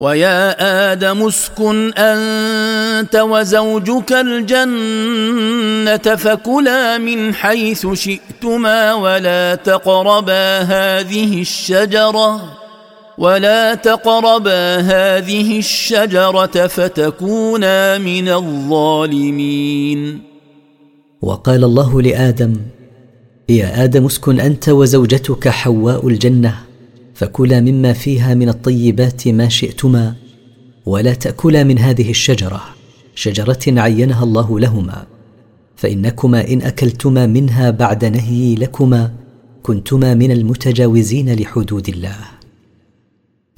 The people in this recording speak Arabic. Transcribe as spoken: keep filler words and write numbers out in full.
ويا آدم اسكن أنت وزوجك الجنة فكلا من حيث شئتما ولا تقربا هذه الشجرة ولا تقربا هذه الشجرة فتكونا من الظالمين. وقال الله لآدم: يا آدم اسكن أنت وزوجتك حواء الجنة فكلا مما فيها من الطيبات ما شئتما ولا تأكلا من هذه الشجرة، شجرة عينها الله لهما، فإنكما إن أكلتما منها بعد نهي لكما كنتما من المتجاوزين لحدود الله.